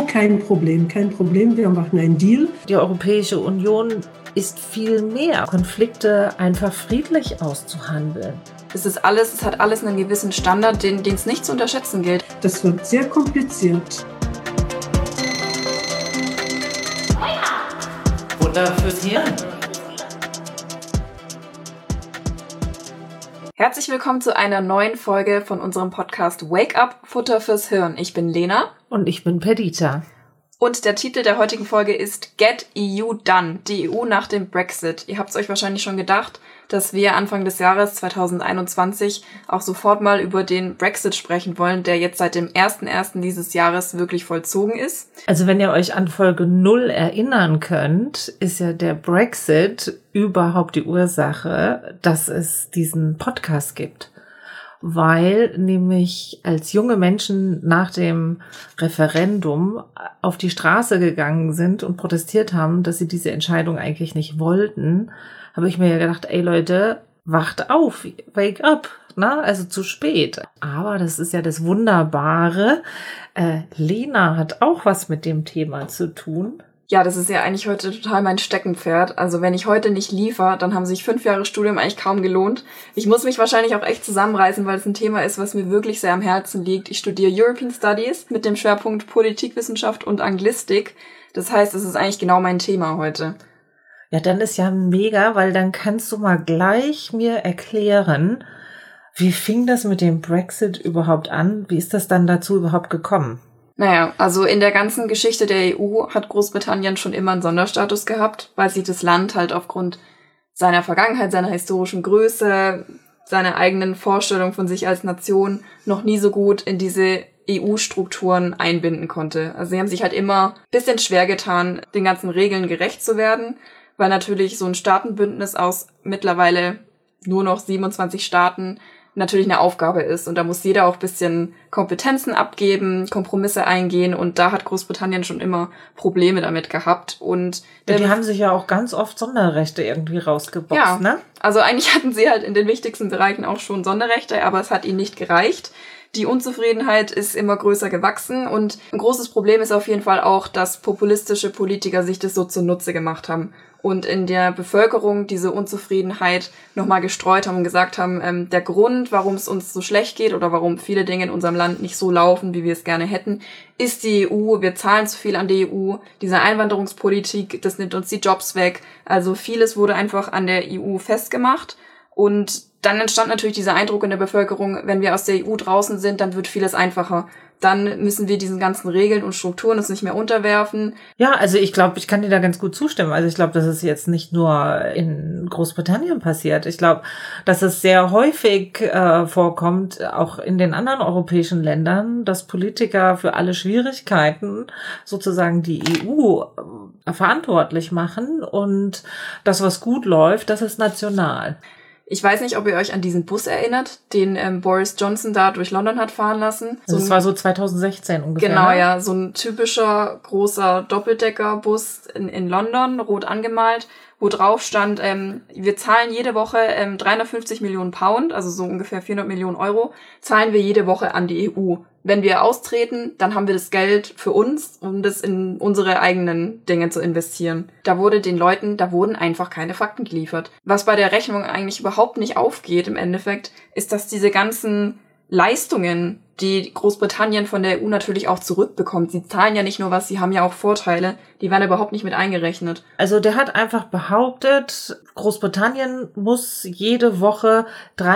kein Problem, wir machen einen Deal. Die Europäische Union ist viel mehr, Konflikte einfach friedlich auszuhandeln. Es hat alles einen gewissen Standard, den es nicht zu unterschätzen gilt. Das wird sehr kompliziert. Futter fürs Hirn. Herzlich willkommen zu einer neuen Folge von unserem Podcast Wake Up, Futter fürs Hirn. Ich bin Lena. Und ich bin Perdita. Und der Titel der heutigen Folge ist Get EU Done, die EU nach dem Brexit. Ihr habt es euch wahrscheinlich schon gedacht, dass wir Anfang des Jahres 2021 auch sofort mal über den Brexit sprechen wollen, der jetzt seit dem 1.1. dieses Jahres wirklich vollzogen ist. Also wenn ihr euch an Folge 0 erinnern könnt, ist ja der Brexit überhaupt die Ursache, dass es diesen Podcast gibt. Weil nämlich als junge Menschen nach dem Referendum auf die Straße gegangen sind und protestiert haben, dass sie diese Entscheidung eigentlich nicht wollten, habe ich mir ja gedacht, ey Leute, wacht auf, wake up, ne? Also zu spät. Aber das ist ja das Wunderbare. Lena hat auch was mit dem Thema zu tun. Ja, das ist ja eigentlich heute total mein Steckenpferd. Also wenn ich heute nicht liefere, dann haben sich 5 Jahre Studium eigentlich kaum gelohnt. Ich muss mich wahrscheinlich auch echt zusammenreißen, weil es ein Thema ist, was mir wirklich sehr am Herzen liegt. Ich studiere European Studies mit dem Schwerpunkt Politikwissenschaft und Anglistik. Das heißt, es ist eigentlich genau mein Thema heute. Ja, dann ist ja mega, weil dann kannst du mal gleich mir erklären, wie fing das mit dem Brexit überhaupt an? Wie ist das dann dazu überhaupt gekommen? Naja, also in der ganzen Geschichte der EU hat Großbritannien schon immer einen Sonderstatus gehabt, weil sich das Land halt aufgrund seiner Vergangenheit, seiner historischen Größe, seiner eigenen Vorstellung von sich als Nation noch nie so gut in diese EU-Strukturen einbinden konnte. Also sie haben sich halt immer ein bisschen schwer getan, den ganzen Regeln gerecht zu werden, weil natürlich so ein Staatenbündnis aus mittlerweile nur noch 27 Staaten natürlich eine Aufgabe ist. Und da muss jeder auch ein bisschen Kompetenzen abgeben, Kompromisse eingehen. Und da hat Großbritannien schon immer Probleme damit gehabt. Und ja, die haben sich ja auch ganz oft Sonderrechte irgendwie rausgeboxt, ja, ne? Also eigentlich hatten sie halt in den wichtigsten Bereichen auch schon Sonderrechte, aber es hat ihnen nicht gereicht. Die Unzufriedenheit ist immer größer gewachsen und ein großes Problem ist auf jeden Fall auch, dass populistische Politiker sich das so zunutze gemacht haben und in der Bevölkerung diese Unzufriedenheit nochmal gestreut haben und gesagt haben, der Grund, warum es uns so schlecht geht oder warum viele Dinge in unserem Land nicht so laufen, wie wir es gerne hätten, ist die EU. Wir zahlen zu viel an die EU. Diese Einwanderungspolitik, das nimmt uns die Jobs weg. Also vieles wurde einfach an der EU festgemacht. Und dann entstand natürlich dieser Eindruck in der Bevölkerung, wenn wir aus der EU draußen sind, dann wird vieles einfacher. Dann müssen wir diesen ganzen Regeln und Strukturen uns nicht mehr unterwerfen. Ja, also ich glaube, ich kann dir da ganz gut zustimmen. Also ich glaube, dass es jetzt nicht nur in Großbritannien passiert. Ich glaube, dass es sehr häufig vorkommt, auch in den anderen europäischen Ländern, dass Politiker für alle Schwierigkeiten sozusagen die EU verantwortlich machen und das, was gut läuft, das ist national. Ich weiß nicht, ob ihr euch an diesen Bus erinnert, den Boris Johnson da durch London hat fahren lassen. Das war so 2016 ungefähr. Genau, ne? ja, so ein typischer großer Doppeldeckerbus in London, rot angemalt, wo drauf stand, wir zahlen jede Woche 350 Millionen Pound, also so ungefähr 400 Millionen Euro, zahlen wir jede Woche an die EU. Wenn wir austreten, dann haben wir das Geld für uns, um das in unsere eigenen Dinge zu investieren. Da wurden einfach keine Fakten geliefert. Was bei der Rechnung eigentlich überhaupt nicht aufgeht im Endeffekt, ist, dass diese ganzen Leistungen, die Großbritannien von der EU natürlich auch zurückbekommt. Sie zahlen ja nicht nur was, sie haben ja auch Vorteile, die werden überhaupt nicht mit eingerechnet. Also der hat einfach behauptet, Großbritannien muss jede Woche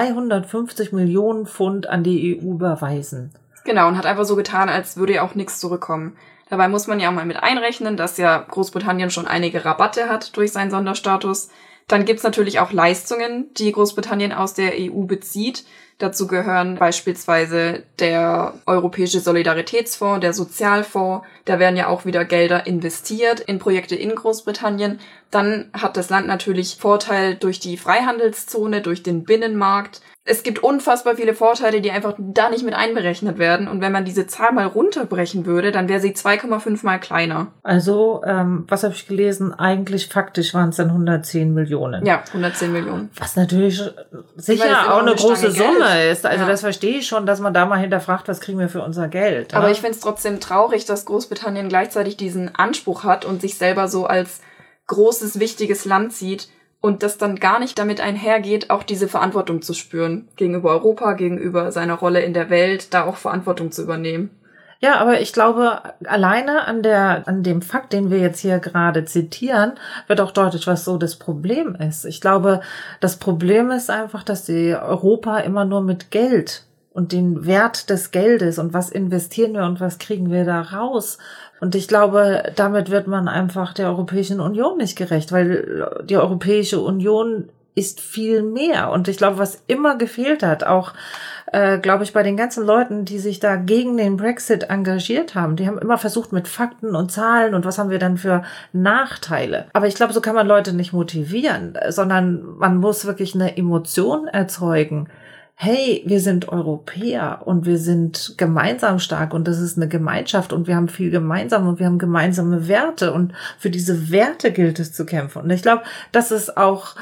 350 Millionen Pfund an die EU überweisen. Genau, und hat einfach so getan, als würde ja auch nichts zurückkommen. Dabei muss man ja auch mal mit einrechnen, dass ja Großbritannien schon einige Rabatte hat durch seinen Sonderstatus. Dann gibt's natürlich auch Leistungen, die Großbritannien aus der EU bezieht. Dazu gehören beispielsweise der Europäische Solidaritätsfonds, der Sozialfonds. Da werden ja auch wieder Gelder investiert in Projekte in Großbritannien. Dann hat das Land natürlich Vorteil durch die Freihandelszone, durch den Binnenmarkt. Es gibt unfassbar viele Vorteile, die einfach da nicht mit einberechnet werden. Und wenn man diese Zahl mal runterbrechen würde, dann wäre sie 2,5 mal kleiner. Also, was habe ich gelesen? Eigentlich faktisch waren es dann 110 Millionen. Ja, 110 Millionen. Was natürlich sicher auch eine große Summe ist. Also das verstehe ich schon, dass man da mal hinterfragt, was kriegen wir für unser Geld. Aber ich finde es trotzdem traurig, dass Großbritannien gleichzeitig diesen Anspruch hat und sich selber so als großes, wichtiges Land sieht und das dann gar nicht damit einhergeht, auch diese Verantwortung zu spüren gegenüber Europa, gegenüber seiner Rolle in der Welt, da auch Verantwortung zu übernehmen. Ja, aber ich glaube, alleine an dem Fakt, den wir jetzt hier gerade zitieren, wird auch deutlich, was so das Problem ist. Ich glaube, das Problem ist einfach, dass die Europa immer nur mit Geld und den Wert des Geldes und was investieren wir und was kriegen wir da raus. Und ich glaube, damit wird man einfach der Europäischen Union nicht gerecht, weil die Europäische Union ist viel mehr. Und ich glaube, was immer gefehlt hat, auch glaube ich, bei den ganzen Leuten, die sich da gegen den Brexit engagiert haben, die haben immer versucht mit Fakten und Zahlen und was haben wir dann für Nachteile. Aber ich glaube, so kann man Leute nicht motivieren, sondern man muss wirklich eine Emotion erzeugen. Hey, wir sind Europäer und wir sind gemeinsam stark und das ist eine Gemeinschaft und wir haben viel gemeinsam und wir haben gemeinsame Werte und für diese Werte gilt es zu kämpfen. Und ich glaube, das ist auch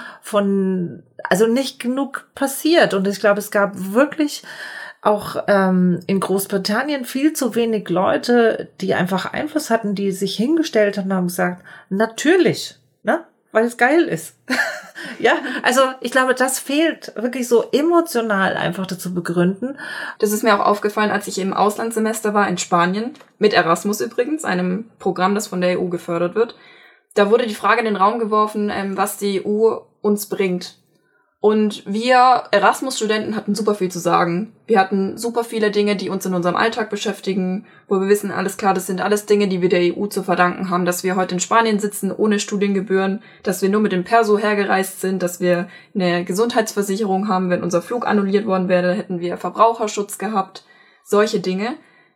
nicht genug passiert und ich glaube, es gab wirklich auch in Großbritannien viel zu wenig Leute, die einfach Einfluss hatten, die sich hingestellt haben und haben gesagt, natürlich, ne? Weil es geil ist. Ja, also ich glaube, das fehlt wirklich so emotional einfach dazu begründen. Das ist mir auch aufgefallen, als ich im Auslandssemester war in Spanien, mit Erasmus übrigens, einem Programm, das von der EU gefördert wird. Da wurde die Frage in den Raum geworfen, was die EU uns bringt. Und wir Erasmus-Studenten hatten super viel zu sagen. Wir hatten super viele Dinge, die uns in unserem Alltag beschäftigen, wo wir wissen, alles klar, das sind alles Dinge, die wir der EU zu verdanken haben, dass wir heute in Spanien sitzen ohne Studiengebühren, dass wir nur mit dem Perso hergereist sind, dass wir eine Gesundheitsversicherung haben, wenn unser Flug annulliert worden wäre, hätten wir Verbraucherschutz gehabt, solche Dinge.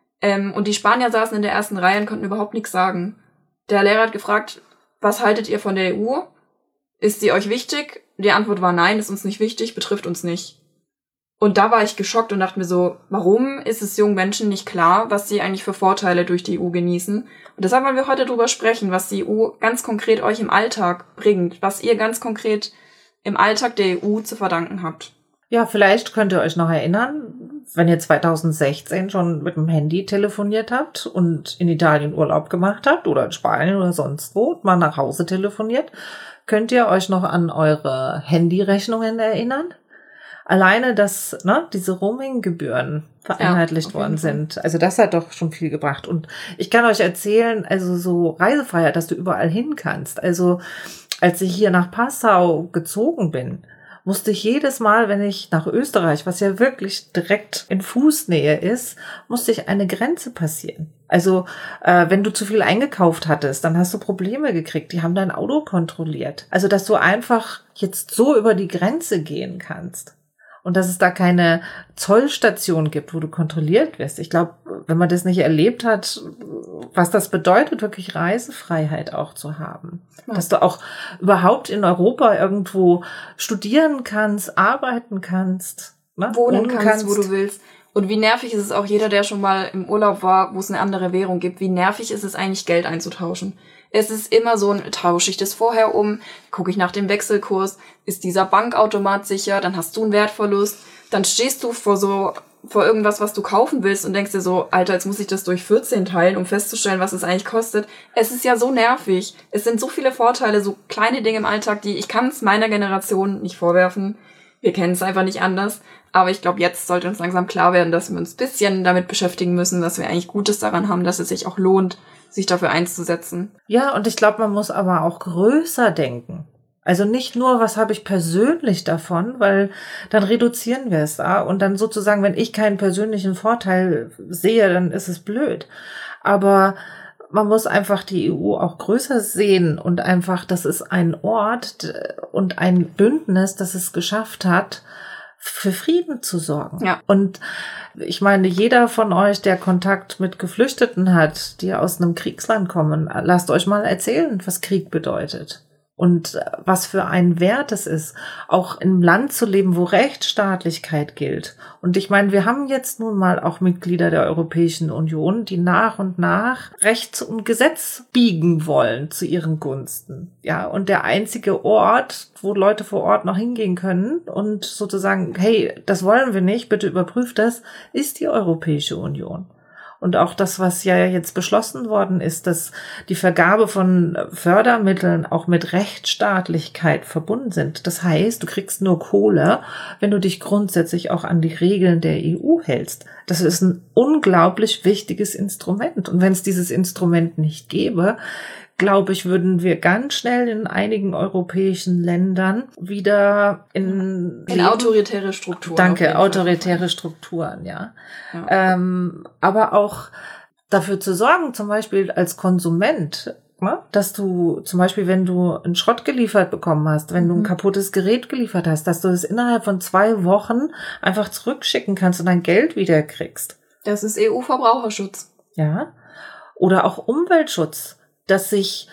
Und die Spanier saßen in der ersten Reihe und konnten überhaupt nichts sagen. Der Lehrer hat gefragt, was haltet ihr von der EU? Ist sie euch wichtig? Die Antwort war nein, ist uns nicht wichtig, betrifft uns nicht. Und da war ich geschockt und dachte mir so, warum ist es jungen Menschen nicht klar, was sie eigentlich für Vorteile durch die EU genießen? Und deshalb wollen wir heute drüber sprechen, was die EU ganz konkret euch im Alltag bringt, was ihr ganz konkret im Alltag der EU zu verdanken habt. Ja, vielleicht könnt ihr euch noch erinnern, wenn ihr 2016 schon mit dem Handy telefoniert habt und in Italien Urlaub gemacht habt oder in Spanien oder sonst wo, mal nach Hause telefoniert, könnt ihr euch noch an eure Handyrechnungen erinnern? Alleine, dass diese Roaming-Gebühren vereinheitlicht worden sind. Also das hat doch schon viel gebracht. Und ich kann euch erzählen, also so Reisefreiheit, dass du überall hin kannst. Also als ich hier nach Passau gezogen bin, musste ich jedes Mal, wenn ich nach Österreich, was ja wirklich direkt in Fußnähe ist, musste ich eine Grenze passieren. Also wenn du zu viel eingekauft hattest, dann hast du Probleme gekriegt. Die haben dein Auto kontrolliert. Also dass du einfach jetzt so über die Grenze gehen kannst. Und dass es da keine Zollstation gibt, wo du kontrolliert wirst. Ich glaube, wenn man das nicht erlebt hat, was das bedeutet, wirklich Reisefreiheit auch zu haben. Ja. Dass du auch überhaupt in Europa irgendwo studieren kannst, arbeiten kannst. Wohnen kannst, wo du willst. Und wie nervig ist es auch, jeder, der schon mal im Urlaub war, wo es eine andere Währung gibt, wie nervig ist es eigentlich, Geld einzutauschen. Es ist immer so ein, tausche ich das vorher um, gucke ich nach dem Wechselkurs, ist dieser Bankautomat sicher, dann hast du einen Wertverlust, dann stehst du vor irgendwas, was du kaufen willst und denkst dir so, Alter, jetzt muss ich das durch 14 teilen, um festzustellen, was es eigentlich kostet. Es ist ja so nervig. Es sind so viele Vorteile, so kleine Dinge im Alltag, die ich kann es meiner Generation nicht vorwerfen. Wir kennen es einfach nicht anders. Aber ich glaube, jetzt sollte uns langsam klar werden, dass wir uns ein bisschen damit beschäftigen müssen, dass wir eigentlich Gutes daran haben, dass es sich auch lohnt, sich dafür einzusetzen. Ja, und ich glaube, man muss aber auch größer denken. Also nicht nur, was habe ich persönlich davon, weil dann reduzieren wir es da. Und dann sozusagen, wenn ich keinen persönlichen Vorteil sehe, dann ist es blöd. Aber man muss einfach die EU auch größer sehen und einfach, das ist ein Ort und ein Bündnis, das es geschafft hat, für Frieden zu sorgen. Ja. Und ich meine, jeder von euch, der Kontakt mit Geflüchteten hat, die aus einem Kriegsland kommen, lasst euch mal erzählen, was Krieg bedeutet. und was für ein Wert es ist, auch im Land zu leben, wo Rechtsstaatlichkeit gilt. Und ich meine, wir haben jetzt nun mal auch Mitglieder der Europäischen Union, die nach und nach Recht und Gesetz biegen wollen zu ihren Gunsten. Ja, und der einzige Ort, wo Leute vor Ort noch hingehen können und sozusagen, hey, das wollen wir nicht, bitte überprüft das, ist die Europäische Union. Und auch das, was ja jetzt beschlossen worden ist, dass die Vergabe von Fördermitteln auch mit Rechtsstaatlichkeit verbunden sind. Das heißt, du kriegst nur Kohle, wenn du dich grundsätzlich auch an die Regeln der EU hältst. Das ist ein unglaublich wichtiges Instrument. Und wenn es dieses Instrument nicht gäbe, glaube ich, würden wir ganz schnell in einigen europäischen Ländern wieder in autoritäre Strukturen. Danke, autoritäre Strukturen, ja. Aber auch dafür zu sorgen, zum Beispiel als Konsument, dass du zum Beispiel, wenn du einen Schrott geliefert bekommen hast, wenn du ein kaputtes Gerät geliefert hast, dass du es innerhalb von 2 Wochen einfach zurückschicken kannst und dein Geld wieder kriegst. Das ist EU-Verbraucherschutz. Ja. Oder auch Umweltschutz, dass sich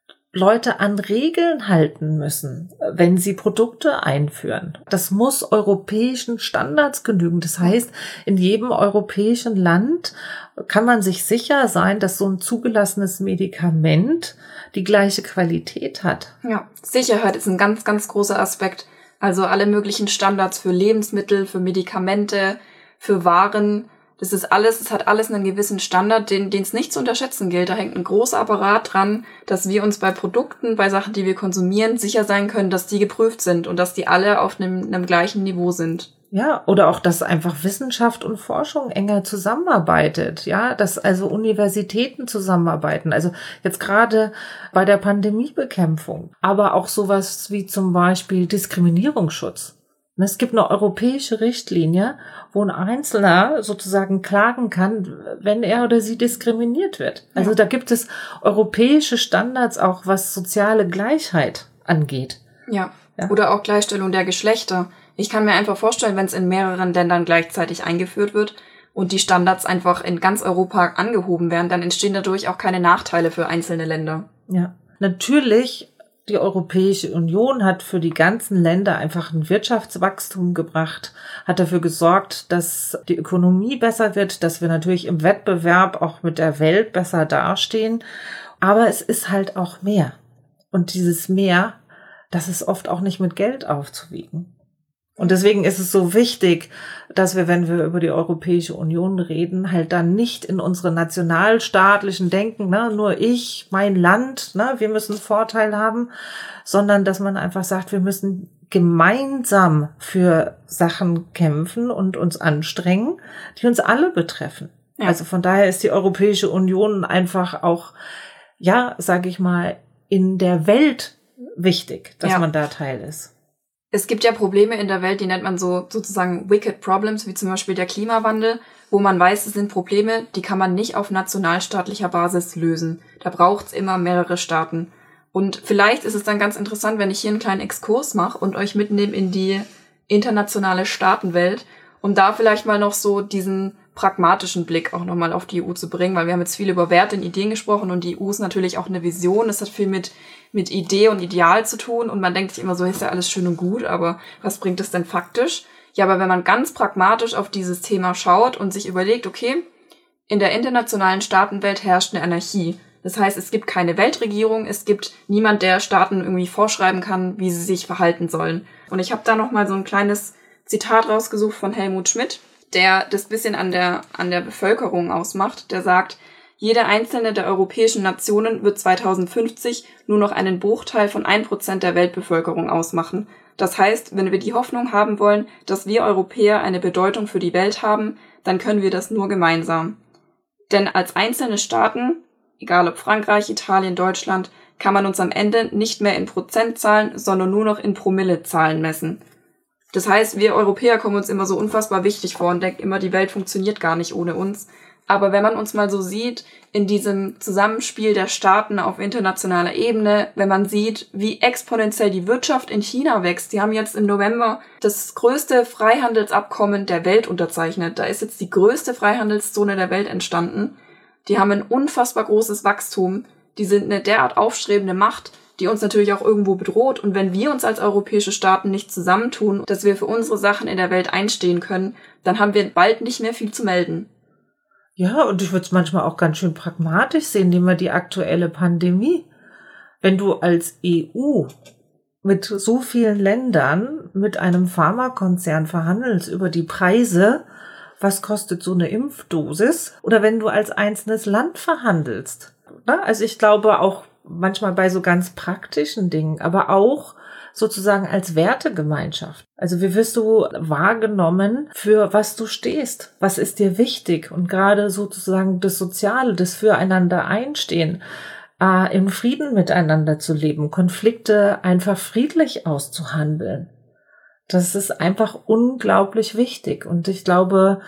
Leute an Regeln halten müssen, wenn sie Produkte einführen. Das muss europäischen Standards genügen. Das heißt, in jedem europäischen Land kann man sich sicher sein, dass so ein zugelassenes Medikament die gleiche Qualität hat. Ja, Sicherheit ist ein ganz, ganz großer Aspekt. Also alle möglichen Standards für Lebensmittel, für Medikamente, für Waren. Das hat alles einen gewissen Standard, den es nicht zu unterschätzen gilt. Da hängt ein großer Apparat dran, dass wir uns bei Produkten, bei Sachen, die wir konsumieren, sicher sein können, dass die geprüft sind und dass die alle auf einem gleichen Niveau sind. Ja, oder auch, dass einfach Wissenschaft und Forschung enger zusammenarbeitet, ja, dass also Universitäten zusammenarbeiten, also jetzt gerade bei der Pandemiebekämpfung, aber auch sowas wie zum Beispiel Diskriminierungsschutz. Es gibt eine europäische Richtlinie, wo ein Einzelner sozusagen klagen kann, wenn er oder sie diskriminiert wird. Also da gibt es europäische Standards auch, was soziale Gleichheit angeht. Ja. Oder auch Gleichstellung der Geschlechter. Ich kann mir einfach vorstellen, wenn es in mehreren Ländern gleichzeitig eingeführt wird und die Standards einfach in ganz Europa angehoben werden, dann entstehen dadurch auch keine Nachteile für einzelne Länder. Ja, natürlich. Die Europäische Union hat für die ganzen Länder einfach ein Wirtschaftswachstum gebracht, hat dafür gesorgt, dass die Ökonomie besser wird, dass wir natürlich im Wettbewerb auch mit der Welt besser dastehen. Aber es ist halt auch mehr. Und dieses Mehr, das ist oft auch nicht mit Geld aufzuwiegen. Und deswegen ist es so wichtig, dass wir, wenn wir über die Europäische Union reden, halt dann nicht in unsere nationalstaatlichen Denken, nur ich, mein Land, wir müssen einen Vorteil haben, sondern dass man einfach sagt, wir müssen gemeinsam für Sachen kämpfen und uns anstrengen, die uns alle betreffen. Ja. Also von daher ist die Europäische Union einfach auch, sage ich mal, in der Welt wichtig, dass man da Teil ist. Es gibt ja Probleme in der Welt, die nennt man so sozusagen wicked problems, wie zum Beispiel der Klimawandel, wo man weiß, es sind Probleme, die kann man nicht auf nationalstaatlicher Basis lösen. Da braucht's immer mehrere Staaten. Und vielleicht ist es dann ganz interessant, wenn ich hier einen kleinen Exkurs mache und euch mitnehme in die internationale Staatenwelt, um da vielleicht mal noch so diesen pragmatischen Blick auch nochmal auf die EU zu bringen, weil wir haben jetzt viel über Werte und Ideen gesprochen und die EU ist natürlich auch eine Vision, es hat viel mit Idee und Ideal zu tun und man denkt sich immer so, ist ja alles schön und gut, aber was bringt es denn faktisch? Ja, aber wenn man ganz pragmatisch auf dieses Thema schaut und sich überlegt, okay, in der internationalen Staatenwelt herrscht eine Anarchie. Das heißt, es gibt keine Weltregierung, es gibt niemand, der Staaten irgendwie vorschreiben kann, wie sie sich verhalten sollen. Und ich habe da nochmal so ein kleines Zitat rausgesucht von Helmut Schmidt, der das bisschen an der Bevölkerung ausmacht, der sagt, jede einzelne der europäischen Nationen wird 2050 nur noch einen Bruchteil von 1% der Weltbevölkerung ausmachen. Das heißt, wenn wir die Hoffnung haben wollen, dass wir Europäer eine Bedeutung für die Welt haben, dann können wir das nur gemeinsam. Denn als einzelne Staaten, egal ob Frankreich, Italien, Deutschland, kann man uns am Ende nicht mehr in Prozentzahlen, sondern nur noch in Promillezahlen messen. Das heißt, wir Europäer kommen uns immer so unfassbar wichtig vor und denken immer, die Welt funktioniert gar nicht ohne uns. Aber wenn man uns mal so sieht, in diesem Zusammenspiel der Staaten auf internationaler Ebene, wenn man sieht, wie exponentiell die Wirtschaft in China wächst, die haben jetzt im November das größte Freihandelsabkommen der Welt unterzeichnet. Da ist jetzt die größte Freihandelszone der Welt entstanden. Die haben ein unfassbar großes Wachstum. Die sind eine derart aufstrebende Macht. die uns natürlich auch irgendwo bedroht. Und wenn wir uns als europäische Staaten nicht zusammentun, dass wir für unsere Sachen in der Welt einstehen können, dann haben wir bald nicht mehr viel zu melden. Ja, und ich würde es manchmal auch ganz schön pragmatisch sehen, nehmen wir die aktuelle Pandemie. Wenn du als EU mit so vielen Ländern, mit einem Pharmakonzern verhandelst über die Preise, was kostet so eine Impfdosis? Oder wenn du als einzelnes Land verhandelst. Also ich glaube auch manchmal bei so ganz praktischen Dingen, aber auch sozusagen als Wertegemeinschaft. Also wie wirst du wahrgenommen, für was du stehst? Was ist dir wichtig? Und gerade sozusagen das Soziale, das Füreinander einstehen, im Frieden miteinander zu leben, Konflikte einfach friedlich auszuhandeln. Das ist einfach unglaublich wichtig. Und ich glaube,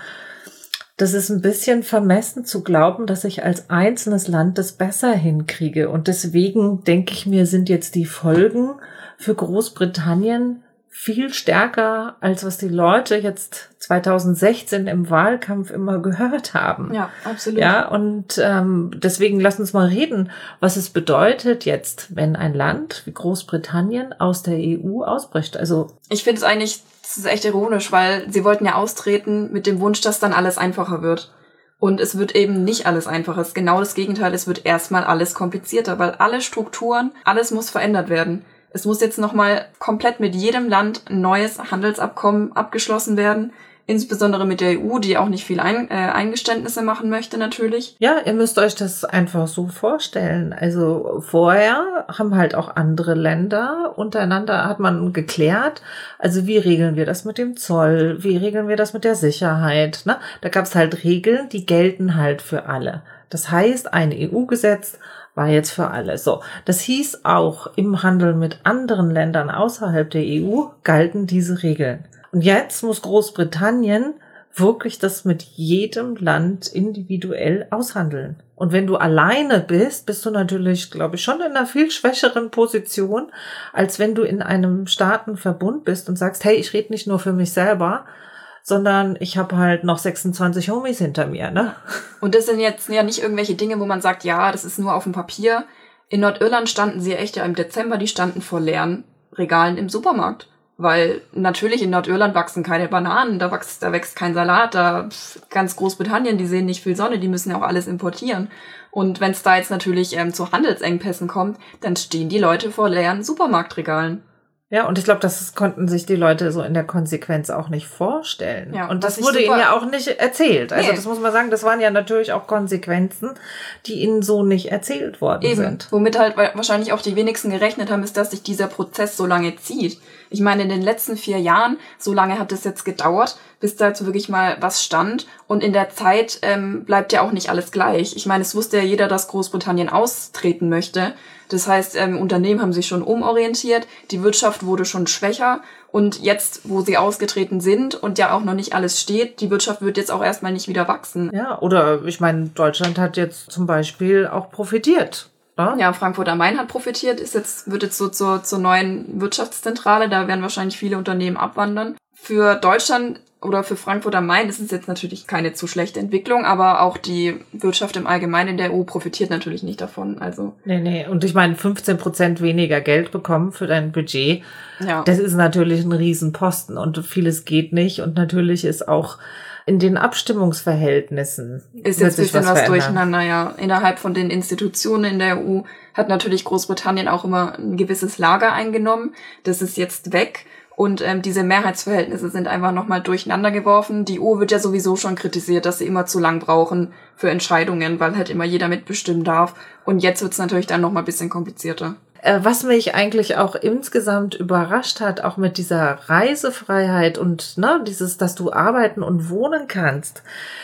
das ist ein bisschen vermessen zu glauben, dass ich als einzelnes Land das besser hinkriege. Und deswegen denke ich mir, sind jetzt die Folgen für Großbritannien viel stärker, als was die Leute jetzt 2016 im Wahlkampf immer gehört haben. Ja, absolut. Ja, und deswegen lass uns mal reden, was es bedeutet jetzt, wenn ein Land wie Großbritannien aus der EU ausbricht. Also ich finde es eigentlich, das ist echt ironisch, weil sie wollten ja austreten mit dem Wunsch, dass dann alles einfacher wird. Und es wird eben nicht alles einfacher. Es ist genau das Gegenteil. Es wird erstmal alles komplizierter, weil alle Strukturen, alles muss verändert werden. Es muss jetzt nochmal komplett mit jedem Land ein neues Handelsabkommen abgeschlossen werden. Insbesondere mit der EU, die auch nicht viel Eingeständnisse machen möchte natürlich. Ja, ihr müsst euch das einfach so vorstellen. Also vorher haben halt auch andere Länder untereinander, hat man geklärt, also wie regeln wir das mit dem Zoll, wie regeln wir das mit der Sicherheit. Ne? Da gab es halt Regeln, die gelten halt für alle. Das heißt, ein EU-Gesetz war jetzt für alle. So, das hieß auch, im Handel mit anderen Ländern außerhalb der EU galten diese Regeln. Und jetzt muss Großbritannien wirklich das mit jedem Land individuell aushandeln. Und wenn du alleine bist, bist du natürlich, glaube ich, schon in einer viel schwächeren Position, als wenn du in einem Staatenverbund bist und sagst, hey, ich rede nicht nur für mich selber, sondern ich habe halt noch 26 Homies hinter mir, ne? Und das sind jetzt ja nicht irgendwelche Dinge, wo man sagt, ja, das ist nur auf dem Papier. In Nordirland standen sie echt ja im Dezember, die standen vor leeren Regalen im Supermarkt. Weil natürlich in Nordirland wachsen keine Bananen, da wächst kein Salat, ganz Großbritannien, die sehen nicht viel Sonne, die müssen ja auch alles importieren. Und wenn es da jetzt natürlich zu Handelsengpässen kommt, dann stehen die Leute vor leeren Supermarktregalen. Ja, und ich glaube, das konnten sich die Leute so in der Konsequenz auch nicht vorstellen. Ja, und das wurde ihnen ja auch nicht erzählt. Also das muss man sagen, das waren ja natürlich auch Konsequenzen, die ihnen so nicht erzählt worden sind. Womit halt wahrscheinlich auch die wenigsten gerechnet haben, ist, dass sich dieser Prozess so lange zieht. Ich meine, in den letzten 4 Jahren, so lange hat es jetzt gedauert, bis dazu wirklich mal was stand. Und in der Zeit bleibt ja auch nicht alles gleich. Ich meine, es wusste ja jeder, dass Großbritannien austreten möchte. Das heißt, Unternehmen haben sich schon umorientiert, die Wirtschaft wurde schon schwächer und jetzt, wo sie ausgetreten sind und ja auch noch nicht alles steht, die Wirtschaft wird jetzt auch erstmal nicht wieder wachsen. Ja, oder ich meine, Deutschland hat jetzt zum Beispiel auch profitiert. Ne? Ja, Frankfurt am Main hat profitiert, wird jetzt so zur neuen Wirtschaftszentrale, da werden wahrscheinlich viele Unternehmen abwandern. Für Deutschland oder für Frankfurt am Main ist es jetzt natürlich keine zu schlechte Entwicklung, aber auch die Wirtschaft im Allgemeinen in der EU profitiert natürlich nicht davon. Also Nee. Und ich meine, 15% weniger Geld bekommen für dein Budget, ja. Das ist natürlich ein Riesenposten und vieles geht nicht. Und natürlich ist auch in den Abstimmungsverhältnissen ist jetzt ein bisschen was durcheinander, ja. Innerhalb von den Institutionen in der EU hat natürlich Großbritannien auch immer ein gewisses Lager eingenommen. Das ist jetzt weg. Und diese Mehrheitsverhältnisse sind einfach nochmal durcheinander geworfen. Die EU wird ja sowieso schon kritisiert, dass sie immer zu lang brauchen für Entscheidungen, weil halt immer jeder mitbestimmen darf. Und jetzt wird's natürlich dann nochmal ein bisschen komplizierter. Was mich eigentlich auch insgesamt überrascht hat, auch mit dieser Reisefreiheit und dieses, dass du arbeiten und wohnen kannst,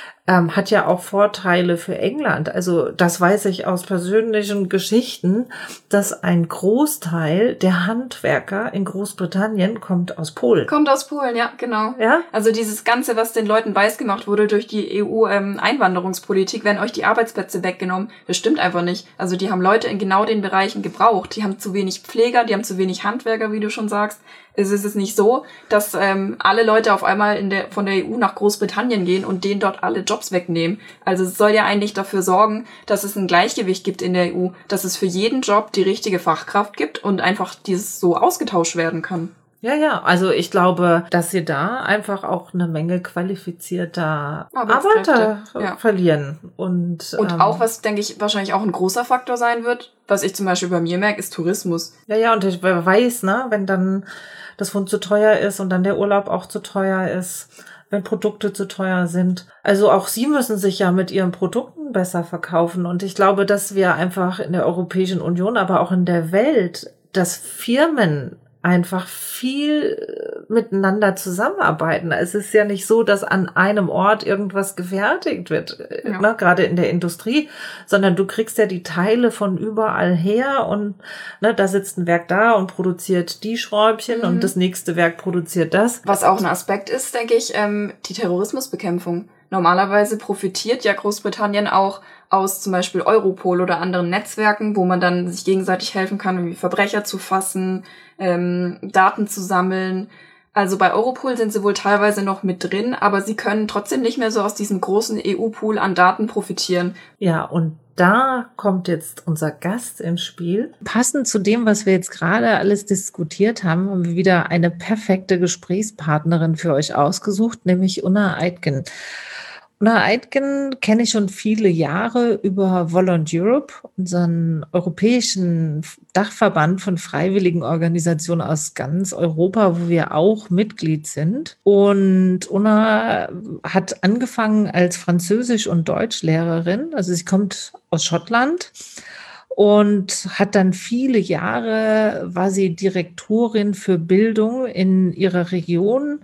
hat ja auch Vorteile für England. Also das weiß ich aus persönlichen Geschichten, dass ein Großteil der Handwerker in Großbritannien kommt aus Polen. Kommt aus Polen, ja, genau. Ja? Also dieses Ganze, was den Leuten weisgemacht wurde durch die EU-Einwanderungspolitik, werden euch die Arbeitsplätze weggenommen, das stimmt einfach nicht. Also die haben Leute in genau den Bereichen gebraucht. Die haben zu wenig Pfleger, die haben zu wenig Handwerker, wie du schon sagst. Es ist nicht so, dass alle Leute auf einmal von der EU nach Großbritannien gehen und denen dort alle Jobs wegnehmen. Also es soll ja eigentlich dafür sorgen, dass es ein Gleichgewicht gibt in der EU, dass es für jeden Job die richtige Fachkraft gibt und einfach dieses so ausgetauscht werden kann. Ja, also ich glaube, dass sie da einfach auch eine Menge qualifizierter Arbeiter verlieren. Und auch, was, denke ich, wahrscheinlich auch ein großer Faktor sein wird, was ich zum Beispiel bei mir merke, ist Tourismus. Ja, und ich weiß, ne, wenn dann das Pfund zu teuer ist und dann der Urlaub auch zu teuer ist, wenn Produkte zu teuer sind. Also auch sie müssen sich ja mit ihren Produkten besser verkaufen. Und ich glaube, dass wir einfach in der Europäischen Union, aber auch in der Welt, dass Firmen einfach viel miteinander zusammenarbeiten. Es ist ja nicht so, dass an einem Ort irgendwas gefertigt wird, ne, gerade in der Industrie, sondern du kriegst ja die Teile von überall her und ne, da sitzt ein Werk da und produziert die Schräubchen und das nächste Werk produziert das. Was auch ein Aspekt ist, denke ich, die Terrorismusbekämpfung. Normalerweise profitiert ja Großbritannien auch aus zum Beispiel Europol oder anderen Netzwerken, wo man dann sich gegenseitig helfen kann, wie Verbrecher zu fassen, Daten zu sammeln. Also bei Europol sind sie wohl teilweise noch mit drin, aber sie können trotzdem nicht mehr so aus diesem großen EU-Pool an Daten profitieren. Ja, und da kommt jetzt unser Gast ins Spiel. Passend zu dem, was wir jetzt gerade alles diskutiert haben, haben wir wieder eine perfekte Gesprächspartnerin für euch ausgesucht, nämlich Una Aitken. Una Aitken kenne ich schon viele Jahre über Volunt Europe, unseren europäischen Dachverband von freiwilligen Organisationen aus ganz Europa, wo wir auch Mitglied sind. Und Una hat angefangen als Französisch- und Deutschlehrerin. Also sie kommt aus Schottland und hat dann viele Jahre, war sie Direktorin für Bildung in ihrer Region,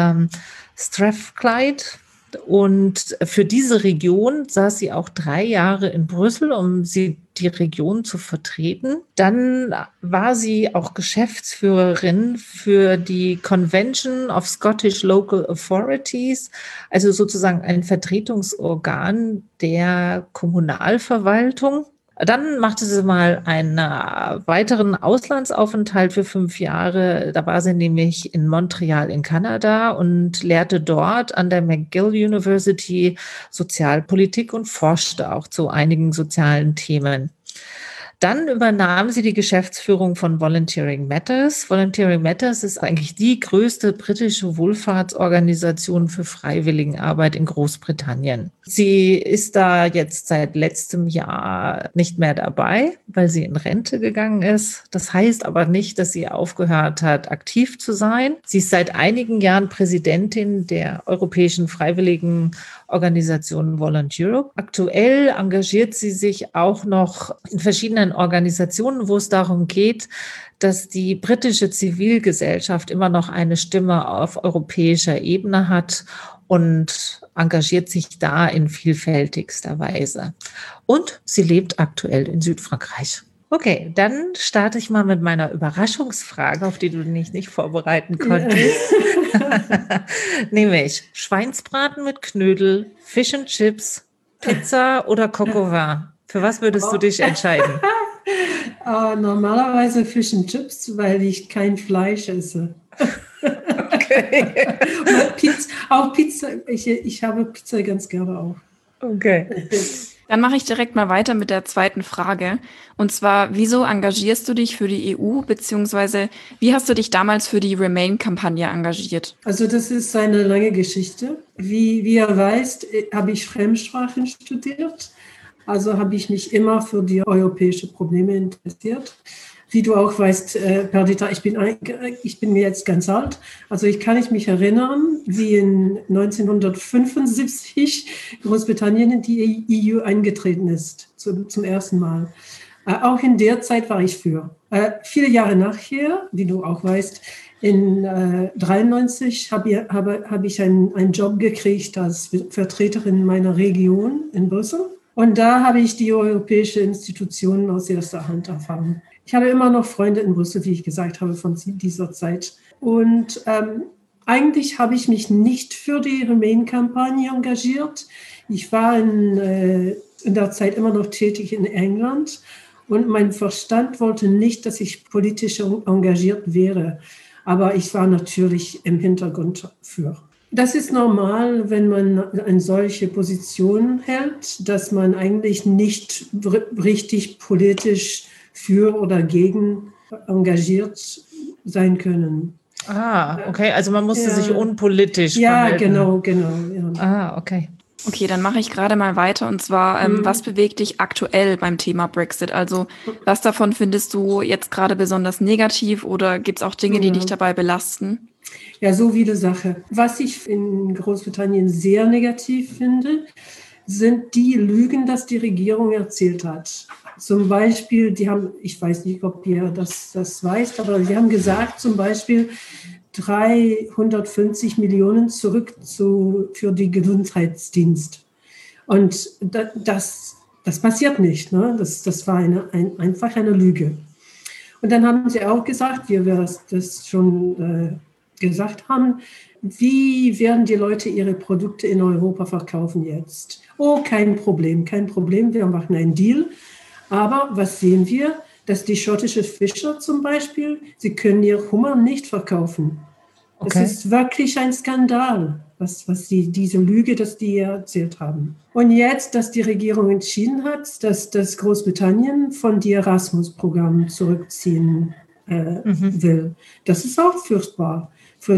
Strathclyde. Und für diese Region saß sie auch 3 Jahre in Brüssel, um die Region zu vertreten. Dann war sie auch Geschäftsführerin für die Convention of Scottish Local Authorities, also sozusagen ein Vertretungsorgan der Kommunalverwaltung. Dann machte sie mal einen weiteren Auslandsaufenthalt für 5 Jahre. Da war sie nämlich in Montreal in Kanada und lehrte dort an der McGill University Sozialpolitik und forschte auch zu einigen sozialen Themen. Dann übernahm sie die Geschäftsführung von Volunteering Matters. Volunteering Matters ist eigentlich die größte britische Wohlfahrtsorganisation für Freiwilligenarbeit in Großbritannien. Sie ist da jetzt seit letztem Jahr nicht mehr dabei, weil sie in Rente gegangen ist. Das heißt aber nicht, dass sie aufgehört hat, aktiv zu sein. Sie ist seit einigen Jahren Präsidentin der Europäischen Freiwilligenorganisation Volunt Europe. Aktuell engagiert sie sich auch noch in verschiedenen Organisationen, wo es darum geht, dass die britische Zivilgesellschaft immer noch eine Stimme auf europäischer Ebene hat und engagiert sich da in vielfältigster Weise. Und sie lebt aktuell in Südfrankreich. Okay, dann starte ich mal mit meiner Überraschungsfrage, auf die du dich nicht vorbereiten konntest. Nämlich Schweinsbraten mit Knödel, Fish and Chips, Pizza oder Coq au vin. Für was würdest du dich entscheiden? Normalerweise Fish and Chips, weil ich kein Fleisch esse. Okay. Pizza, ich habe Pizza ganz gerne auch. Okay. Dann mache ich direkt mal weiter mit der zweiten Frage. Und zwar, wieso engagierst du dich für die EU, beziehungsweise wie hast du dich damals für die Remain-Kampagne engagiert? Also das ist eine lange Geschichte. Wie ihr weißt, habe ich Fremdsprachen studiert. Also habe ich mich immer für die europäischen Probleme interessiert. Wie du auch weißt, Perdita, ich bin jetzt ganz alt. Also ich kann mich erinnern, wie in 1975 Großbritannien in die EU eingetreten ist, zum ersten Mal. Auch in der Zeit war ich für. 4 Jahre nachher, wie du auch weißt, in 1993 habe ich einen Job gekriegt als Vertreterin meiner Region in Brüssel. Und da habe ich die europäischen Institutionen aus erster Hand erfahren. Ich habe immer noch Freunde in Brüssel, wie ich gesagt habe, von dieser Zeit. Und eigentlich habe ich mich nicht für die Remain-Kampagne engagiert. Ich war in der Zeit immer noch tätig in England und mein Verstand wollte nicht, dass ich politisch engagiert wäre. Aber ich war natürlich im Hintergrund für. Das ist normal, wenn man eine solche Position hält, dass man eigentlich nicht richtig politisch für oder gegen engagiert sein können. Okay, also man musste sich unpolitisch verhalten. Ja, genau. Ja. Okay. Okay, dann mache ich gerade mal weiter und zwar, was bewegt dich aktuell beim Thema Brexit? Also was davon findest du jetzt gerade besonders negativ oder gibt es auch Dinge, die dich dabei belasten? Ja, so viele Sachen. Was ich in Großbritannien sehr negativ finde, sind die Lügen, dass die Regierung erzählt hat. Zum Beispiel, ich weiß nicht, ob ihr das weißt, aber sie haben gesagt, zum Beispiel 350 Millionen zurück für den Gesundheitsdienst. Und das passiert nicht. Ne? Das war einfach eine Lüge. Und dann haben sie auch gesagt, wie wir das schon gesagt haben, wie werden die Leute ihre Produkte in Europa verkaufen jetzt? Oh, kein Problem, wir machen einen Deal. Aber was sehen wir? Dass die schottischen Fischer zum Beispiel, sie können ihr Hummer nicht verkaufen. Okay. Das ist wirklich ein Skandal, diese Lüge, dass die erzählt haben. Und jetzt, dass die Regierung entschieden hat, dass das Großbritannien von dem Erasmus-Programm zurückziehen will. Das ist auch furchtbar,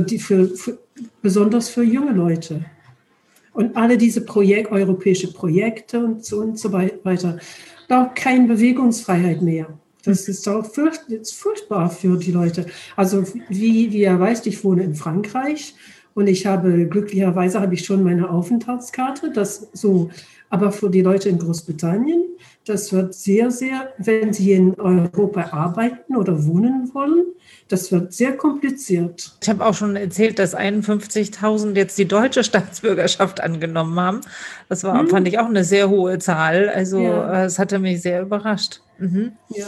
besonders für junge Leute. Und alle diese europäische Projekte und so weiter. Auch keine Bewegungsfreiheit mehr. Das ist auch furchtbar für die Leute. Also wie ihr weißt, ich wohne in Frankreich und glücklicherweise habe ich schon meine Aufenthaltskarte. Aber für die Leute in Großbritannien, das wird sehr, sehr, wenn sie in Europa arbeiten oder wohnen wollen, das wird sehr kompliziert. Ich habe auch schon erzählt, dass 51.000 jetzt die deutsche Staatsbürgerschaft angenommen haben. Das fand ich auch eine sehr hohe Zahl. Also es hatte mich sehr überrascht. Ja.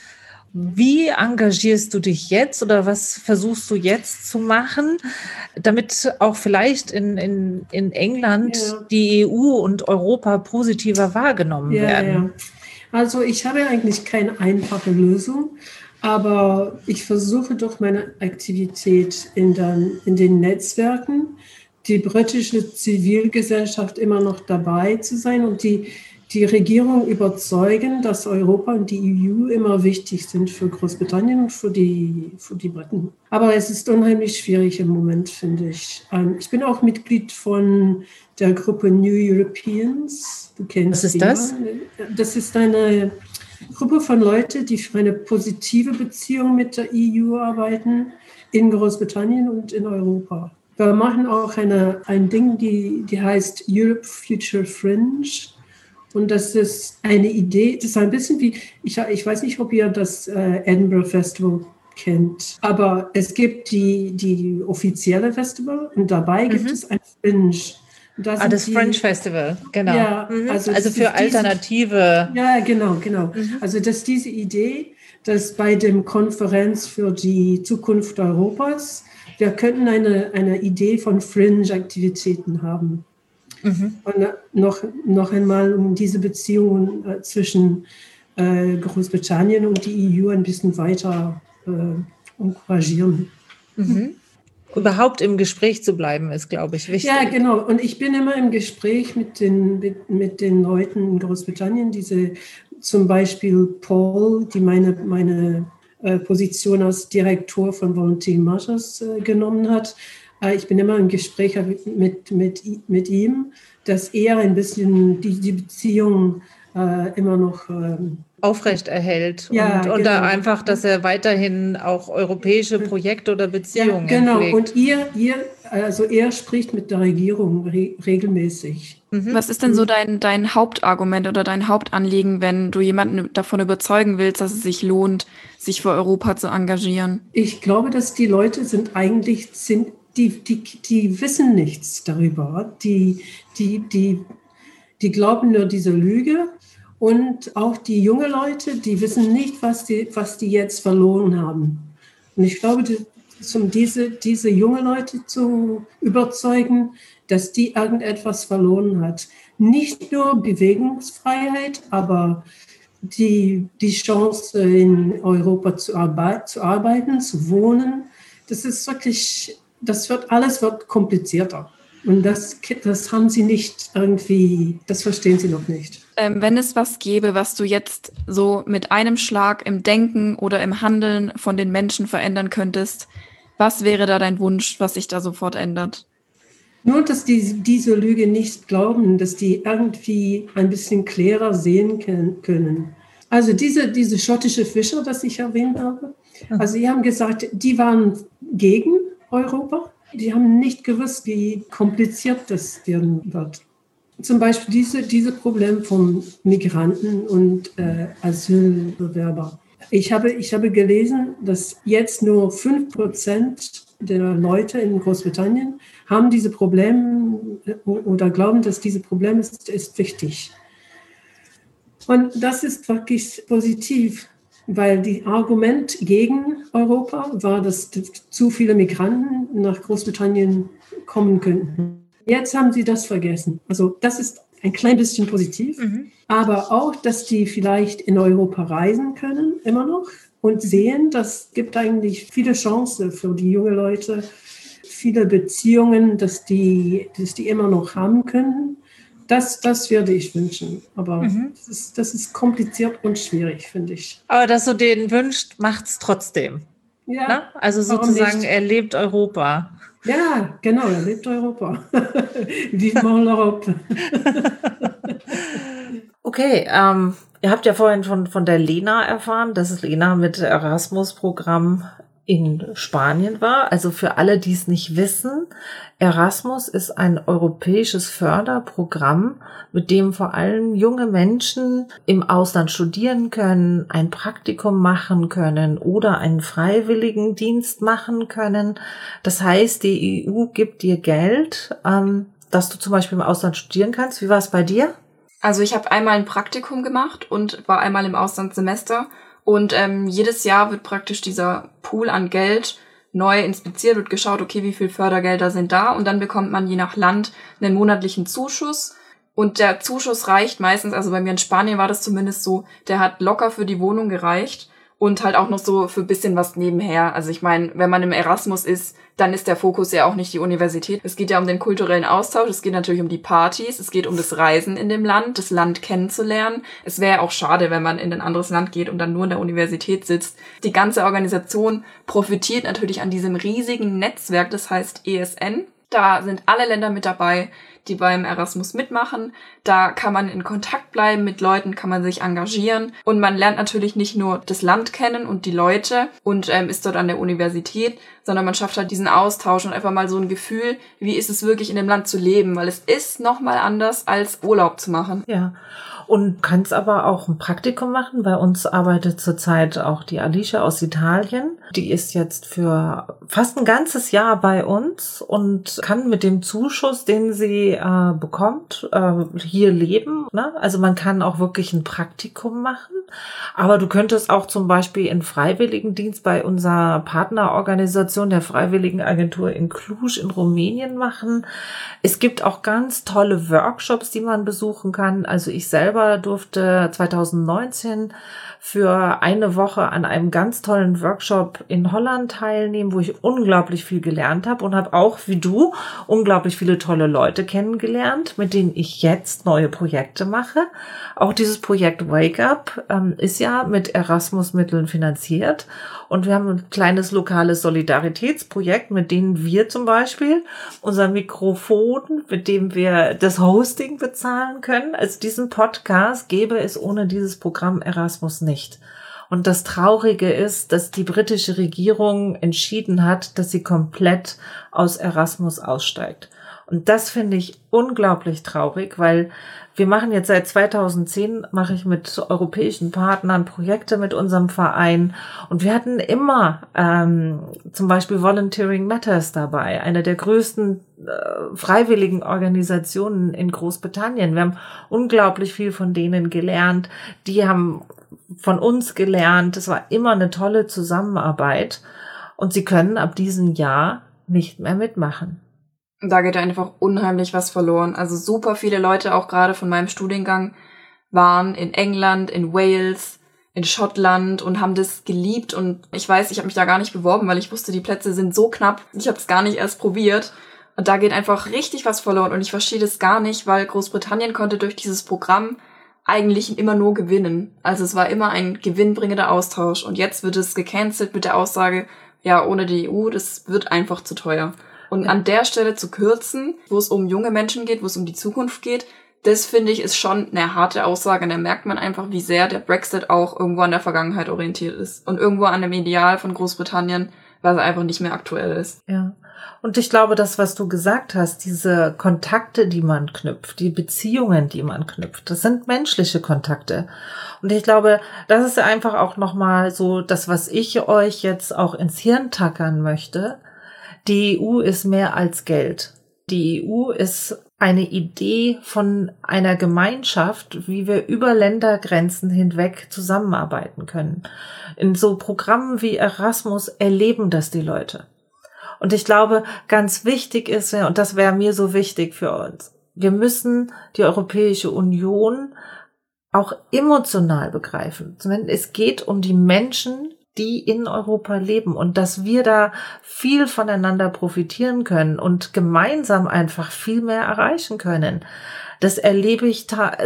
Wie engagierst du dich jetzt oder was versuchst du jetzt zu machen, damit auch vielleicht in England die EU und Europa positiver wahrgenommen werden? Ja. Also ich habe eigentlich keine einfache Lösung, aber ich versuche durch meine Aktivität in den Netzwerken, die britische Zivilgesellschaft immer noch dabei zu sein und die Regierung überzeugen, dass Europa und die EU immer wichtig sind für Großbritannien und für die Briten. Aber es ist unheimlich schwierig im Moment, finde ich. Ich bin auch Mitglied von der Gruppe New Europeans. Du kennst Was ist das? Das ist eine Gruppe von Leuten, die für eine positive Beziehung mit der EU arbeiten, in Großbritannien und in Europa. Wir machen auch ein Ding, die heißt Europe Future Fringe. Und das ist eine Idee, das ist ein bisschen wie, ich weiß nicht, ob ihr das Edinburgh Festival kennt, aber es gibt die offizielle Festival und dabei gibt es ein Fringe. Das Fringe Festival, genau. Ja, also für Alternative. Ja, genau. Also das ist diese Idee, dass bei dem Konferenz für die Zukunft Europas, wir könnten eine Idee von Fringe-Aktivitäten haben. Und noch einmal, um diese Beziehungen zwischen Großbritannien und die EU ein bisschen weiter encouragieren. Überhaupt im Gespräch zu bleiben, ist, glaube ich, wichtig. Ja, genau. Und ich bin immer im Gespräch mit den Leuten in Großbritannien, zum Beispiel Paul, die meine Position als Direktor von Volunteer Matters genommen hat. Ich bin immer im Gespräch mit ihm, dass er ein bisschen die Beziehung immer noch aufrecht erhält und da einfach, dass er weiterhin auch europäische Projekte oder Beziehungen pflegt. Und er spricht mit der Regierung regelmäßig. Was ist denn so dein Hauptargument oder dein Hauptanliegen, wenn du jemanden davon überzeugen willst, dass es sich lohnt, sich für Europa zu engagieren? Ich glaube, dass die Leute die wissen nichts darüber. Die glauben nur diese Lüge. Und auch die jungen Leute, die wissen nicht, was die jetzt verloren haben. Und ich glaube, um diese jungen Leute zu überzeugen, dass die irgendetwas verloren hat. Nicht nur Bewegungsfreiheit, aber die Chance, in Europa zu arbeiten, zu wohnen, das ist wirklich, alles wird komplizierter. Und das haben sie nicht irgendwie, das verstehen sie noch nicht. Wenn es was gäbe, was du jetzt so mit einem Schlag im Denken oder im Handeln von den Menschen verändern könntest, was wäre da dein Wunsch, was sich da sofort ändert? Nur, dass die diese Lüge nicht glauben, dass die irgendwie ein bisschen klarer sehen können. Also diese schottische Fischer, das ich erwähnt habe, also die haben gesagt, die waren gegen Europa. Die haben nicht gewusst, wie kompliziert das werden wird. Zum Beispiel diese Problem von Migranten und Asylbewerber. Ich habe gelesen, dass jetzt nur 5% der Leute in Großbritannien haben diese Probleme oder glauben, dass diese Problem ist wichtig. Und das ist wirklich positiv, weil das Argument gegen Europa war, dass zu viele Migranten nach Großbritannien kommen könnten. Jetzt haben sie das vergessen. Also das ist ein klein bisschen positiv, aber auch, dass die vielleicht in Europa reisen können, immer noch, und sehen, das gibt eigentlich viele Chancen für die jungen Leute, viele Beziehungen, dass die immer noch haben können. Das würde ich wünschen. Aber das ist kompliziert und schwierig, finde ich. Aber dass du den wünscht, macht's trotzdem. Ja, ne? Also sozusagen, er lebt Europa. Ja, genau, er lebt Europa. Vivement l'Europe. Okay, ihr habt ja vorhin von der Lena erfahren, dass Lena mit Erasmus-Programm in Spanien war. Also für alle, die es nicht wissen, Erasmus ist ein europäisches Förderprogramm, mit dem vor allem junge Menschen im Ausland studieren können, ein Praktikum machen können oder einen Freiwilligendienst machen können. Das heißt, die EU gibt dir Geld, dass du zum Beispiel im Ausland studieren kannst. Wie war es bei dir? Also ich habe einmal ein Praktikum gemacht und war einmal im Auslandssemester. Und jedes Jahr wird praktisch dieser Pool an Geld neu inspiziert, wird geschaut, okay, wie viel Fördergelder sind da, und dann bekommt man je nach Land einen monatlichen Zuschuss. Und der Zuschuss reicht meistens, also bei mir in Spanien war das zumindest so, der hat locker für die Wohnung gereicht und halt auch noch so für ein bisschen was nebenher. Also ich meine, wenn man im Erasmus ist, dann ist der Fokus ja auch nicht die Universität. Es geht ja um den kulturellen Austausch, es geht natürlich um die Partys, es geht um das Reisen in dem Land, das Land kennenzulernen. Es wäre ja auch schade, wenn man in ein anderes Land geht und dann nur in der Universität sitzt. Die ganze Organisation profitiert natürlich an diesem riesigen Netzwerk, das heißt ESN. Da sind alle Länder mit dabei, die beim Erasmus mitmachen. Da kann man in Kontakt bleiben mit Leuten, kann man sich engagieren. Und man lernt natürlich nicht nur das Land kennen und die Leute und ist dort an der Universität, sondern man schafft halt diesen Austausch und einfach mal so ein Gefühl, wie ist es wirklich in dem Land zu leben, weil es ist nochmal anders als Urlaub zu machen. Ja. Und kannst aber auch ein Praktikum machen. Bei uns arbeitet zurzeit auch die Alicia aus Italien. Die ist jetzt für fast ein ganzes Jahr bei uns und kann mit dem Zuschuss, den sie bekommt, hier leben. Ne? Also man kann auch wirklich ein Praktikum machen. Aber du könntest auch zum Beispiel einen Freiwilligendienst bei unserer Partnerorganisation der Freiwilligenagentur in Cluj in Rumänien machen. Es gibt auch ganz tolle Workshops, die man besuchen kann. Also ich selber durfte 2019 für eine Woche an einem ganz tollen Workshop in Holland teilnehmen, wo ich unglaublich viel gelernt habe und habe auch, wie du, unglaublich viele tolle Leute kennengelernt, mit denen ich jetzt neue Projekte mache. Auch dieses Projekt Wake Up ist ja mit Erasmus-Mitteln finanziert und wir haben ein kleines lokales Solidaritätsprojekt, mit denen wir zum Beispiel unser Mikrofon, mit dem wir das Hosting bezahlen können. Also diesen Podcast gäbe es ohne dieses Programm Erasmus nicht. Und das Traurige ist, dass die britische Regierung entschieden hat, dass sie komplett aus Erasmus aussteigt. Und das finde ich unglaublich traurig, weil wir machen jetzt seit 2010, mache ich mit europäischen Partnern Projekte mit unserem Verein. Und wir hatten immer zum Beispiel Volunteering Matters dabei, eine der größten freiwilligen Organisationen in Großbritannien. Wir haben unglaublich viel von denen gelernt. Die haben von uns gelernt. Es war immer eine tolle Zusammenarbeit. Und sie können ab diesem Jahr nicht mehr mitmachen. Da geht einfach unheimlich was verloren. Also super viele Leute, auch gerade von meinem Studiengang, waren in England, in Wales, in Schottland und haben das geliebt. Und ich weiß, ich habe mich da gar nicht beworben, weil ich wusste, die Plätze sind so knapp. Ich habe es gar nicht erst probiert. Und da geht einfach richtig was verloren. Und ich verstehe das gar nicht, weil Großbritannien konnte durch dieses Programm eigentlich immer nur gewinnen. Also es war immer ein gewinnbringender Austausch. Und jetzt wird es gecancelt mit der Aussage, ja, ohne die EU, das wird einfach zu teuer. Und an der Stelle zu kürzen, wo es um junge Menschen geht, wo es um die Zukunft geht, das finde ich ist schon eine harte Aussage. Und da merkt man einfach, wie sehr der Brexit auch irgendwo an der Vergangenheit orientiert ist. Und irgendwo an dem Ideal von Großbritannien, weil es einfach nicht mehr aktuell ist. Ja. Und ich glaube, das, was du gesagt hast, diese Kontakte, die man knüpft, die Beziehungen, die man knüpft, das sind menschliche Kontakte. Und ich glaube, das ist einfach auch nochmal so das, was ich euch jetzt auch ins Hirn tackern möchte. Die EU ist mehr als Geld. Die EU ist eine Idee von einer Gemeinschaft, wie wir über Ländergrenzen hinweg zusammenarbeiten können. In so Programmen wie Erasmus erleben das die Leute. Und ich glaube, ganz wichtig ist, und das wäre mir so wichtig für uns, wir müssen die Europäische Union auch emotional begreifen. Es geht um die Menschen, die in Europa leben und dass wir da viel voneinander profitieren können und gemeinsam einfach viel mehr erreichen können. Das erlebe ich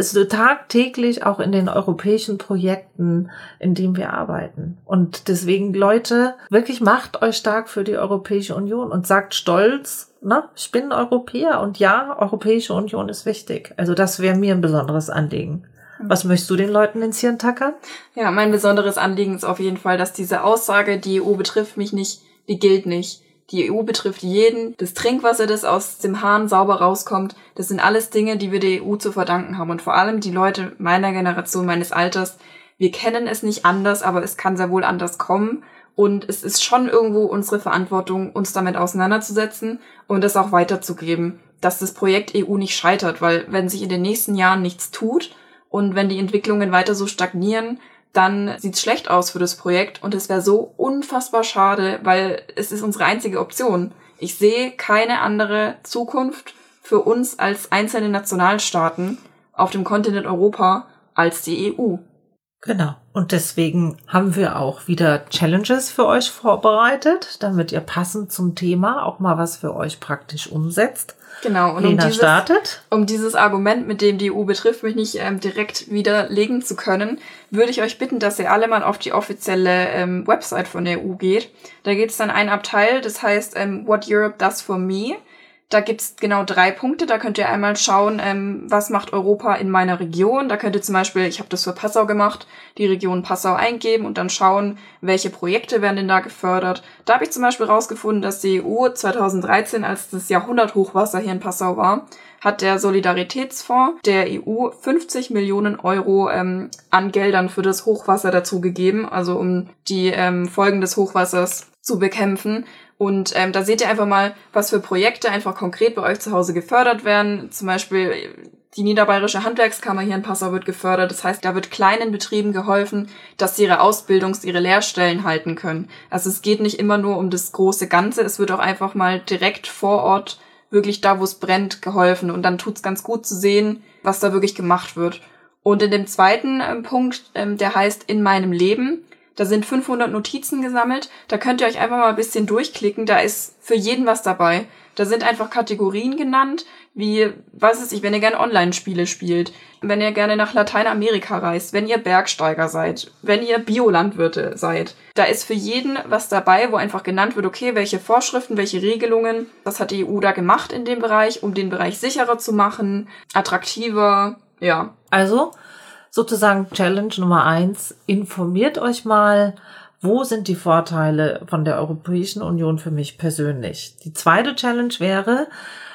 tagtäglich auch in den europäischen Projekten, in denen wir arbeiten. Und deswegen, Leute, wirklich macht euch stark für die Europäische Union und sagt stolz, ich bin Europäer und ja, Europäische Union ist wichtig. Also das wäre mir ein besonderes Anliegen. Was möchtest du den Leuten ins Hirn tackern? Ja, mein besonderes Anliegen ist auf jeden Fall, dass diese Aussage, die EU betrifft mich nicht, die gilt nicht. Die EU betrifft jeden. Das Trinkwasser, das aus dem Hahn sauber rauskommt, das sind alles Dinge, die wir der EU zu verdanken haben. Und vor allem die Leute meiner Generation, meines Alters, wir kennen es nicht anders, aber es kann sehr wohl anders kommen. Und es ist schon irgendwo unsere Verantwortung, uns damit auseinanderzusetzen und das auch weiterzugeben, dass das Projekt EU nicht scheitert. Weil wenn sich in den nächsten Jahren nichts tut und wenn die Entwicklungen weiter so stagnieren, dann sieht's schlecht aus für das Projekt und es wäre so unfassbar schade, weil es ist unsere einzige Option. Ich sehe keine andere Zukunft für uns als einzelne Nationalstaaten auf dem Kontinent Europa als die EU. Genau. Und deswegen haben wir auch wieder Challenges für euch vorbereitet, damit ihr passend zum Thema auch mal was für euch praktisch umsetzt. Genau. Und Lena startet. Um dieses Argument, mit dem die EU betrifft, mich nicht direkt widerlegen zu können, würde ich euch bitten, dass ihr alle mal auf die offizielle Website von der EU geht. Da gibt es dann einen Abteil, das heißt What Europe Does for Me. Da gibt's genau 3 Punkte. Da könnt ihr einmal schauen, was macht Europa in meiner Region. Da könnt ihr zum Beispiel, ich habe das für Passau gemacht, die Region Passau eingeben und dann schauen, welche Projekte werden denn da gefördert. Da habe ich zum Beispiel rausgefunden, dass die EU 2013, als das Jahrhunderthochwasser hier in Passau war, hat der Solidaritätsfonds der EU 50 Millionen Euro an Geldern für das Hochwasser dazugegeben, also um die Folgen des Hochwassers zu bekämpfen. Und da seht ihr einfach mal, was für Projekte einfach konkret bei euch zu Hause gefördert werden. Zum Beispiel die Niederbayerische Handwerkskammer hier in Passau wird gefördert. Das heißt, da wird kleinen Betrieben geholfen, dass sie ihre ihre Lehrstellen halten können. Also es geht nicht immer nur um das große Ganze. Es wird auch einfach mal direkt vor Ort, wirklich da, wo es brennt, geholfen. Und dann tut's ganz gut zu sehen, was da wirklich gemacht wird. Und in dem zweiten Punkt, der heißt In meinem Leben, da sind 500 Notizen gesammelt. Da könnt ihr euch einfach mal ein bisschen durchklicken. Da ist für jeden was dabei. Da sind einfach Kategorien genannt, wie, wenn ihr gerne Online-Spiele spielt, wenn ihr gerne nach Lateinamerika reist, wenn ihr Bergsteiger seid, wenn ihr Biolandwirte seid. Da ist für jeden was dabei, wo einfach genannt wird, okay, welche Vorschriften, welche Regelungen, was hat die EU da gemacht in dem Bereich, um den Bereich sicherer zu machen, attraktiver, ja. Also, sozusagen Challenge Nummer 1, informiert euch mal, wo sind die Vorteile von der Europäischen Union für mich persönlich. Die zweite Challenge wäre,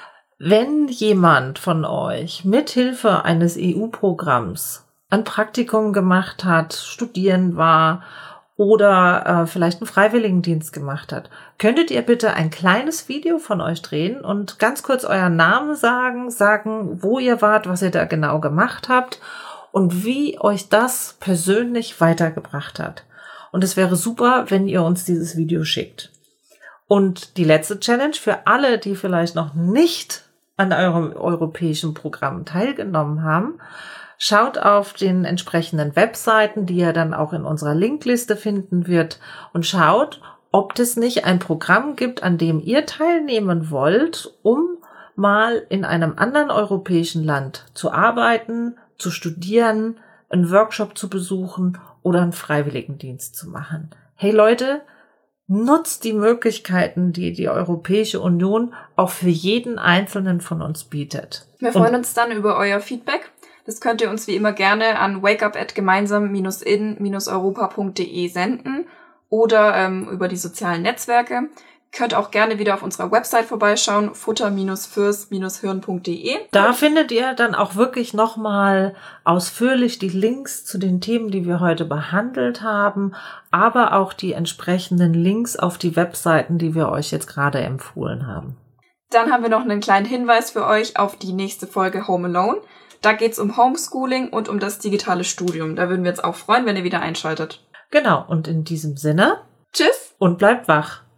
wenn jemand von euch mithilfe eines EU-Programms ein Praktikum gemacht hat, studieren war oder vielleicht einen Freiwilligendienst gemacht hat, könntet ihr bitte ein kleines Video von euch drehen und ganz kurz euren Namen sagen, wo ihr wart, was ihr da genau gemacht habt und wie euch das persönlich weitergebracht hat. Und es wäre super, wenn ihr uns dieses Video schickt. Und die letzte Challenge für alle, die vielleicht noch nicht an eurem europäischen Programm teilgenommen haben, Schaut auf den entsprechenden Webseiten, die ihr dann auch in unserer Linkliste finden wird, und schaut, ob es nicht ein Programm gibt, an dem ihr teilnehmen wollt, um mal in einem anderen europäischen Land zu arbeiten, zu studieren, einen Workshop zu besuchen oder einen Freiwilligendienst zu machen. Hey Leute, nutzt die Möglichkeiten, die die Europäische Union auch für jeden Einzelnen von uns bietet. Wir freuen uns dann über euer Feedback. Das könnt ihr uns wie immer gerne an wakeup@gemeinsam-in-europa.de senden oder über die sozialen Netzwerke. Könnt auch gerne wieder auf unserer Website vorbeischauen, futter-fürs-hirn.de. Da findet ihr dann auch wirklich nochmal ausführlich die Links zu den Themen, die wir heute behandelt haben, aber auch die entsprechenden Links auf die Webseiten, die wir euch jetzt gerade empfohlen haben. Dann haben wir noch einen kleinen Hinweis für euch auf die nächste Folge Home Alone. Da geht's um Homeschooling und um das digitale Studium. Da würden wir uns auch freuen, wenn ihr wieder einschaltet. Genau, und in diesem Sinne, tschüss und bleibt wach.